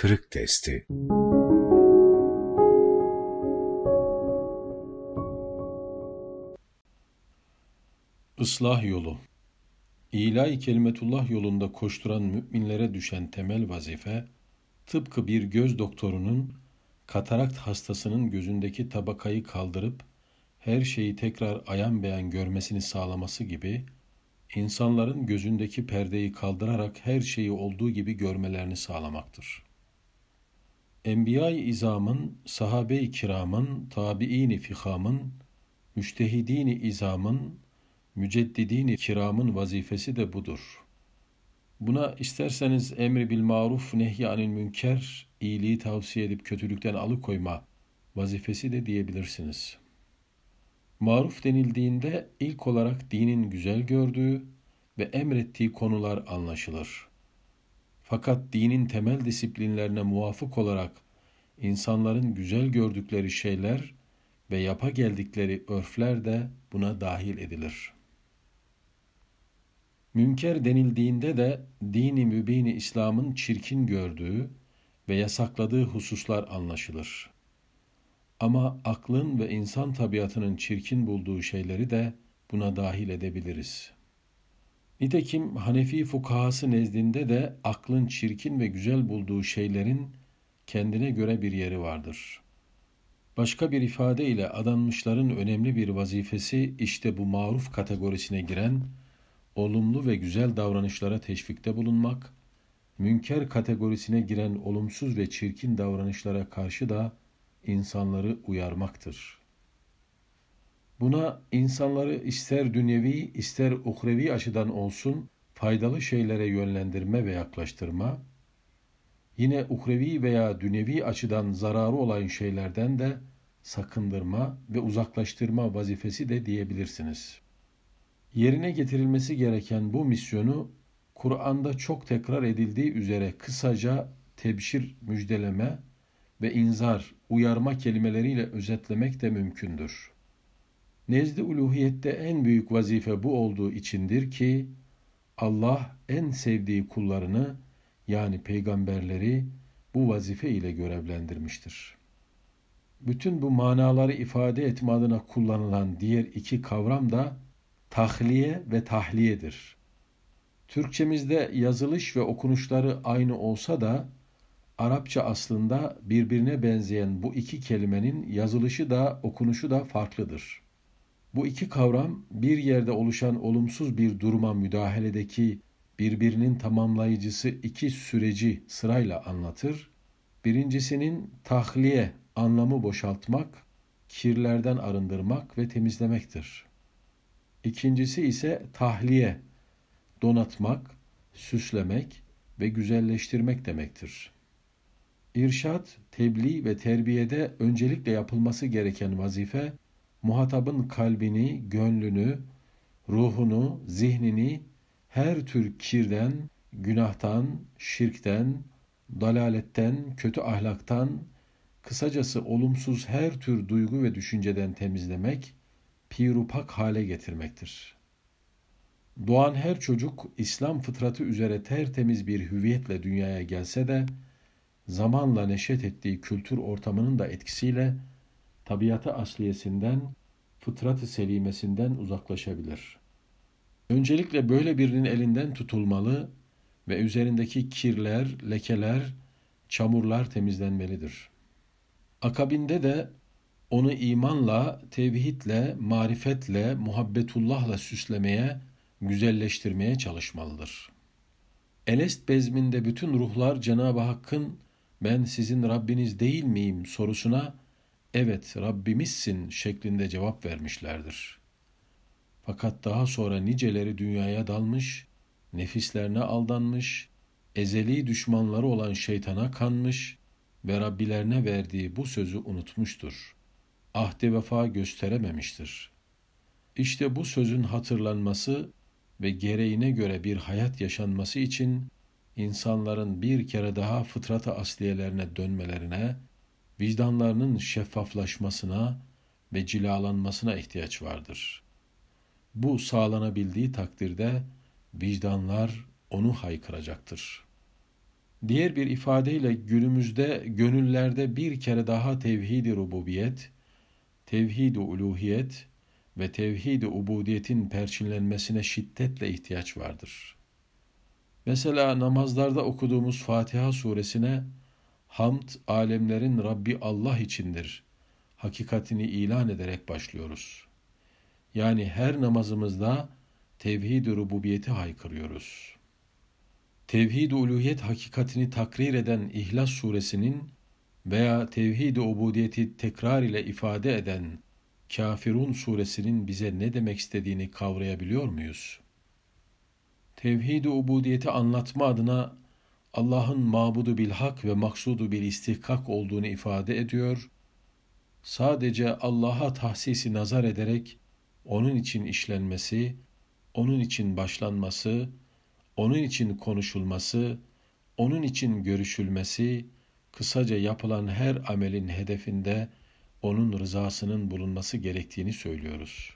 Kırık testi. Islah yolu. İlahi kelimetullah yolunda koşturan müminlere düşen temel vazife, tıpkı bir göz doktorunun katarakt hastasının gözündeki tabakayı kaldırıp her şeyi tekrar ayan beyan görmesini sağlaması gibi, insanların gözündeki perdeyi kaldırarak her şeyi olduğu gibi görmelerini sağlamaktır. Enbiya-i İzam'ın, sahabe-i kiramın, tabi'in-i fihamın, müştehidin-i izamın, müceddidin-i kiramın vazifesi de budur. Buna isterseniz emri bil maruf nehy anil münker, iyiliği tavsiye edip kötülükten alıkoyma vazifesi de diyebilirsiniz. Maruf denildiğinde ilk olarak dinin güzel gördüğü ve emrettiği konular anlaşılır. Fakat dinin temel disiplinlerine muvafık olarak insanların güzel gördükleri şeyler ve yapa geldikleri örfler de buna dahil edilir. Münker denildiğinde de dini mübini İslam'ın çirkin gördüğü ve yasakladığı hususlar anlaşılır. Ama aklın ve insan tabiatının çirkin bulduğu şeyleri de buna dahil edebiliriz. Nitekim Hanefi fukahası nezdinde de aklın çirkin ve güzel bulduğu şeylerin kendine göre bir yeri vardır. Başka bir ifadeyle adanmışların önemli bir vazifesi işte bu maruf kategorisine giren olumlu ve güzel davranışlara teşvikte bulunmak, münker kategorisine giren olumsuz ve çirkin davranışlara karşı da insanları uyarmaktır. Buna insanları ister dünyevi ister uhrevi açıdan olsun faydalı şeylere yönlendirme ve yaklaştırma, yine uhrevi veya dünyevi açıdan zararı olan şeylerden de sakındırma ve uzaklaştırma vazifesi de diyebilirsiniz. Yerine getirilmesi gereken bu misyonu Kur'an'da çok tekrar edildiği üzere kısaca tebşir, müjdeleme ve inzar, uyarma kelimeleriyle özetlemek de mümkündür. Nezd-i uluhiyette en büyük vazife bu olduğu içindir ki Allah en sevdiği kullarını yani peygamberleri bu vazife ile görevlendirmiştir. Bütün bu manaları ifade etme adına kullanılan diğer iki kavram da tahliye ve tahliyedir. Türkçemizde yazılış ve okunuşları aynı olsa da Arapça aslında birbirine benzeyen bu iki kelimenin yazılışı da okunuşu da farklıdır. Bu iki kavram bir yerde oluşan olumsuz bir duruma müdahaledeki birbirinin tamamlayıcısı iki süreci sırayla anlatır. Birincisinin tahliye anlamı boşaltmak, kirlerden arındırmak ve temizlemektir. İkincisi ise tahliye, donatmak, süslemek ve güzelleştirmek demektir. İrşad, tebliğ ve terbiyede öncelikle yapılması gereken vazife, muhatabın kalbini, gönlünü, ruhunu, zihnini her tür kirden, günahtan, şirkten, dalaletten, kötü ahlaktan, kısacası olumsuz her tür duygu ve düşünceden temizlemek, pirupak hale getirmektir. Doğan her çocuk İslam fıtratı üzere tertemiz bir hüviyetle dünyaya gelse de zamanla neşet ettiği kültür ortamının da etkisiyle tabiatı asliyesinden, fıtrat-ı selimesinden uzaklaşabilir. Öncelikle böyle birinin elinden tutulmalı ve üzerindeki kirler, lekeler, çamurlar temizlenmelidir. Akabinde de onu imanla, tevhidle, marifetle, muhabbetullahla süslemeye, güzelleştirmeye çalışmalıdır. Elest bezminde bütün ruhlar Cenab-ı Hakk'ın ben sizin Rabbiniz değil miyim sorusuna evet Rabbimizsin şeklinde cevap vermişlerdir. Fakat daha sonra niceleri dünyaya dalmış, nefislerine aldanmış, ezeli düşmanları olan şeytana kanmış ve Rabbilerine verdiği bu sözü unutmuştur. Ahde vefa gösterememiştir. İşte bu sözün hatırlanması ve gereğine göre bir hayat yaşanması için insanların bir kere daha fıtrat-ı asliyelerine dönmelerine, vicdanlarının şeffaflaşmasına ve cilalanmasına ihtiyaç vardır. Bu sağlanabildiği takdirde vicdanlar onu haykıracaktır. Diğer bir ifadeyle günümüzde gönüllerde bir kere daha tevhid-i rububiyet, tevhid-i uluhiyet ve tevhid-i ubudiyetin perçinlenmesine şiddetle ihtiyaç vardır. Mesela namazlarda okuduğumuz Fatiha suresine hamd alemlerin Rabbi Allah içindir hakikatini ilan ederek başlıyoruz. Yani her namazımızda tevhid-i rububiyeti haykırıyoruz. Tevhid-i uluhiyet hakikatini takrir eden İhlas suresinin veya tevhid-i ubudiyeti tekrar ile ifade eden Kafirun suresinin bize ne demek istediğini kavrayabiliyor muyuz? Tevhid-i ubudiyeti anlatma adına Allah'ın mabudu bil hak ve maksudu bil istihkak olduğunu ifade ediyor, sadece Allah'a tahsisi nazar ederek onun için işlenmesi, onun için başlanması, onun için konuşulması, onun için görüşülmesi, kısaca yapılan her amelin hedefinde onun rızasının bulunması gerektiğini söylüyoruz.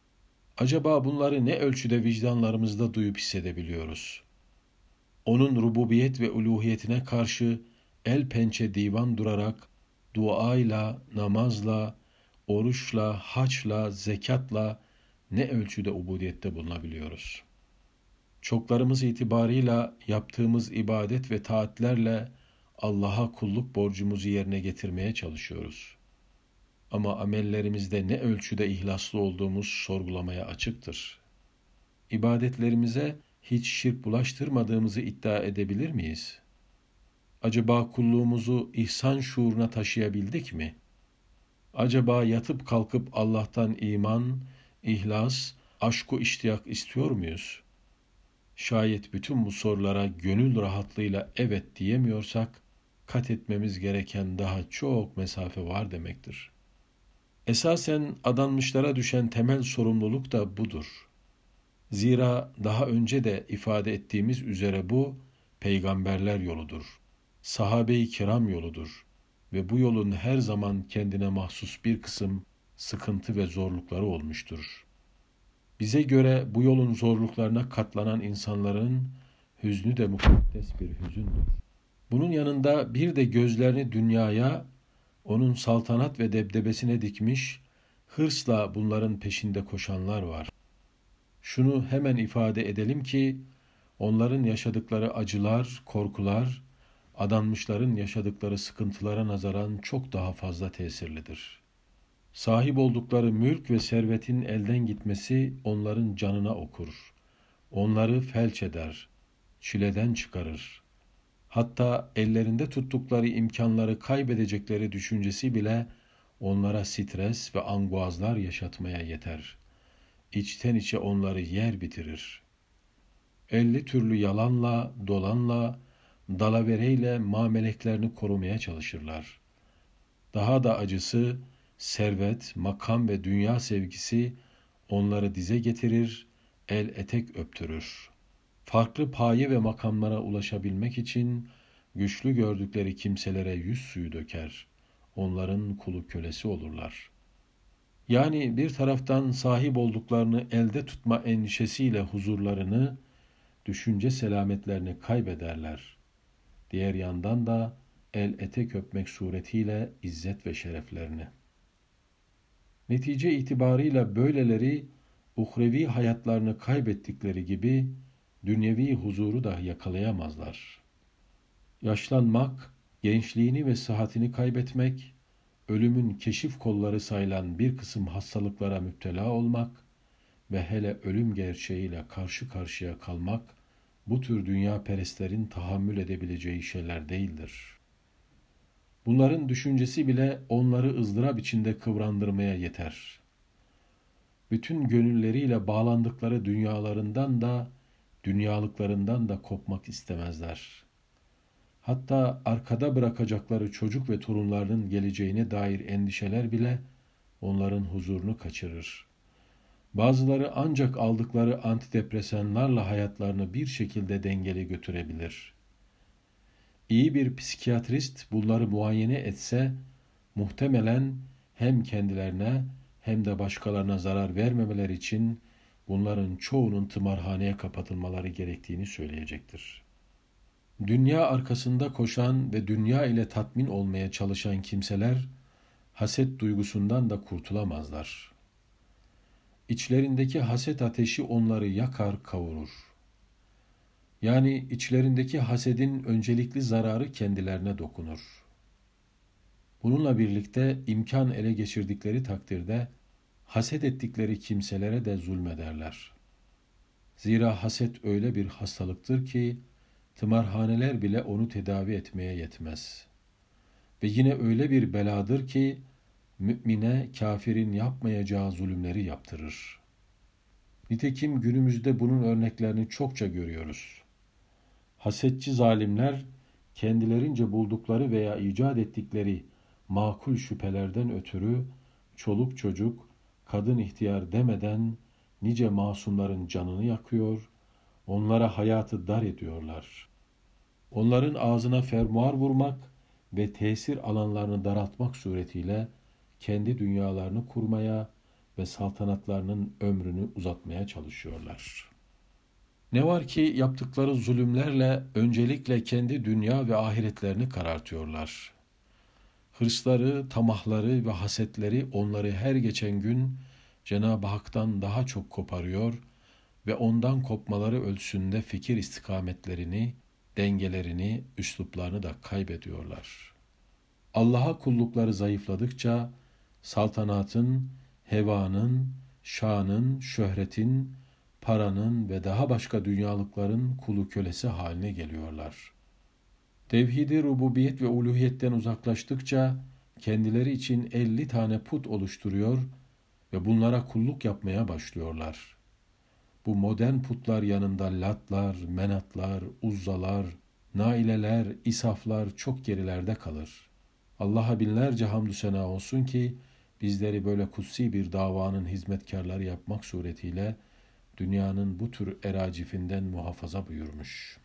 Acaba bunları ne ölçüde vicdanlarımızda duyup hissedebiliyoruz? Onun rububiyet ve uluhiyetine karşı el pençe divan durarak, duayla, namazla, oruçla, haçla, zekatla ne ölçüde ubudiyette bulunabiliyoruz? Çoklarımız itibarıyla yaptığımız ibadet ve taatlerle Allah'a kulluk borcumuzu yerine getirmeye çalışıyoruz. Ama amellerimizde ne ölçüde ihlaslı olduğumuz sorgulamaya açıktır. İbadetlerimize hiç şirk bulaştırmadığımızı iddia edebilir miyiz? Acaba kulluğumuzu ihsan şuuruna taşıyabildik mi? Acaba yatıp kalkıp Allah'tan iman, ihlas, aşk-ı iştiyak istiyor muyuz? Şayet bütün bu sorulara gönül rahatlığıyla evet diyemiyorsak, kat etmemiz gereken daha çok mesafe var demektir. Esasen adanmışlara düşen temel sorumluluk da budur. Zira daha önce de ifade ettiğimiz üzere bu, peygamberler yoludur. Sahabe-i kiram yoludur. Ve bu yolun her zaman kendine mahsus bir kısım sıkıntı ve zorlukları olmuştur. Bize göre bu yolun zorluklarına katlanan insanların hüznü de mukaddes bir hüzündür. Bunun yanında bir de gözlerini dünyaya, onun saltanat ve debdebesine dikmiş, hırsla bunların peşinde koşanlar var. Şunu hemen ifade edelim ki, onların yaşadıkları acılar, korkular, adanmışların yaşadıkları sıkıntılara nazaran çok daha fazla tesirlidir. Sahip oldukları mülk ve servetin elden gitmesi onların canına okur. Onları felç eder, çileden çıkarır. Hatta ellerinde tuttukları imkanları kaybedecekleri düşüncesi bile onlara stres ve anguazlar yaşatmaya yeter. İçten içe onları yer bitirir. 50 türlü yalanla, dolanla, dalavereyle mameleklerini korumaya çalışırlar. Daha da acısı, servet, makam ve dünya sevgisi onları dize getirir, el etek öptürür. Farklı paye ve makamlara ulaşabilmek için güçlü gördükleri kimselere yüz suyu döker. Onların kulu kölesi olurlar. Yani bir taraftan sahip olduklarını elde tutma endişesiyle huzurlarını, düşünce selametlerini kaybederler. Diğer yandan da el etek öpmek suretiyle izzet ve şereflerini. Netice itibarıyla böyleleri uhrevi hayatlarını kaybettikleri gibi dünyevi huzuru da yakalayamazlar. Yaşlanmak, gençliğini ve sıhhatini kaybetmek, ölümün keşif kolları sayılan bir kısım hastalıklara müptela olmak ve hele ölüm gerçeğiyle karşı karşıya kalmak, bu tür dünya perestlerin tahammül edebileceği şeyler değildir. Bunların düşüncesi bile onları ızdırap içinde kıvrandırmaya yeter. Bütün gönülleriyle bağlandıkları dünyalarından da, dünyalıklarından da kopmak istemezler. Hatta arkada bırakacakları çocuk ve torunlarının geleceğine dair endişeler bile onların huzurunu kaçırır. Bazıları ancak aldıkları antidepresanlarla hayatlarını bir şekilde dengeli götürebilir. İyi bir psikiyatrist bunları muayene etse, muhtemelen hem kendilerine hem de başkalarına zarar vermemeleri için bunların çoğunun tımarhaneye kapatılmaları gerektiğini söyleyecektir. Dünya arkasında koşan ve dünya ile tatmin olmaya çalışan kimseler, haset duygusundan da kurtulamazlar. İçlerindeki haset ateşi onları yakar, kavurur. Yani içlerindeki hasedin öncelikli zararı kendilerine dokunur. Bununla birlikte imkan ele geçirdikleri takdirde haset ettikleri kimselere de zulmederler. Zira haset öyle bir hastalıktır ki tımarhaneler bile onu tedavi etmeye yetmez. Ve yine öyle bir beladır ki mümine kafirin yapmayacağı zulümleri yaptırır. Nitekim günümüzde bunun örneklerini çokça görüyoruz. Hasetçi zalimler kendilerince buldukları veya icat ettikleri makul şüphelerden ötürü çoluk çocuk, kadın ihtiyar demeden nice masumların canını yakıyor, onlara hayatı dar ediyorlar. Onların ağzına fermuar vurmak ve tesir alanlarını daraltmak suretiyle kendi dünyalarını kurmaya ve saltanatlarının ömrünü uzatmaya çalışıyorlar. Ne var ki yaptıkları zulümlerle öncelikle kendi dünya ve ahiretlerini karartıyorlar. Hırsları, tamahları ve hasetleri onları her geçen gün Cenab-ı Hak'tan daha çok koparıyor ve ondan kopmaları ölçüsünde fikir istikametlerini, dengelerini, üsluplarını da kaybediyorlar. Allah'a kullukları zayıfladıkça saltanatın, hevanın, şanın, şöhretin, paranın ve daha başka dünyalıkların kulu kölesi haline geliyorlar. Tevhid-i rububiyet ve uluhiyetten uzaklaştıkça kendileri için 50 tane put oluşturuyor ve bunlara kulluk yapmaya başlıyorlar. Bu modern putlar yanında latlar, menatlar, uzzalar, naileler, isaflar çok gerilerde kalır. Allah'a binlerce hamdü sena olsun ki bizleri böyle kutsi bir davanın hizmetkarları yapmak suretiyle dünyanın bu tür eracifinden muhafaza buyurmuş.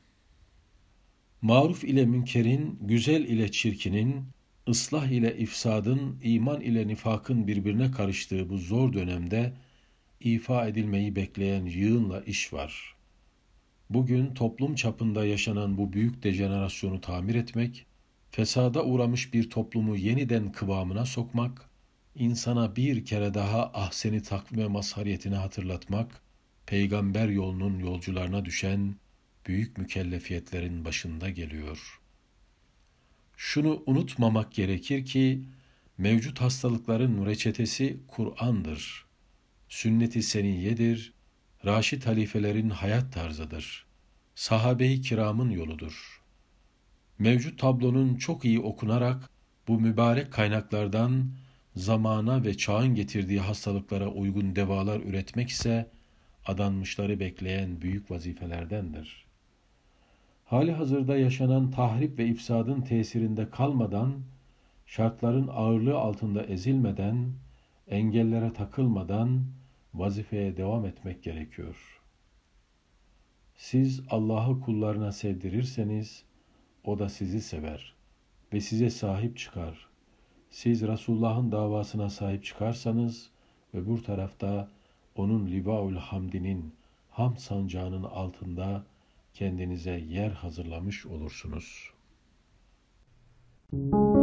Maruf ile münkerin, güzel ile çirkinin, ıslah ile ifsadın, iman ile nifakın birbirine karıştığı bu zor dönemde ifa edilmeyi bekleyen yığınla iş var. Bugün toplum çapında yaşanan bu büyük dejenerasyonu tamir etmek, fesada uğramış bir toplumu yeniden kıvamına sokmak, insana bir kere daha ahseni takvime mazhariyetini hatırlatmak, peygamber yolunun yolcularına düşen büyük mükellefiyetlerin başında geliyor. Şunu unutmamak gerekir ki, mevcut hastalıkların reçetesi Kur'an'dır. Sünnet-i seniyyedir, Raşid halifelerin hayat tarzıdır. Sahabe-i kiramın yoludur. Mevcut tablonun çok iyi okunarak bu mübarek kaynaklardan zamana ve çağın getirdiği hastalıklara uygun devalar üretmek ise adanmışları bekleyen büyük vazifelerdendir. Hali hazırda yaşanan tahrip ve ifsadın tesirinde kalmadan, şartların ağırlığı altında ezilmeden, engellere takılmadan vazifeye devam etmek gerekiyor. Siz Allah'ı kullarına sevdirirseniz, o da sizi sever ve size sahip çıkar. Siz Resulullah'ın davasına sahip çıkarsanız, öbür tarafta onun Livaul Hamdi'nin ham sancağının altında kendinize yer hazırlamış olursunuz.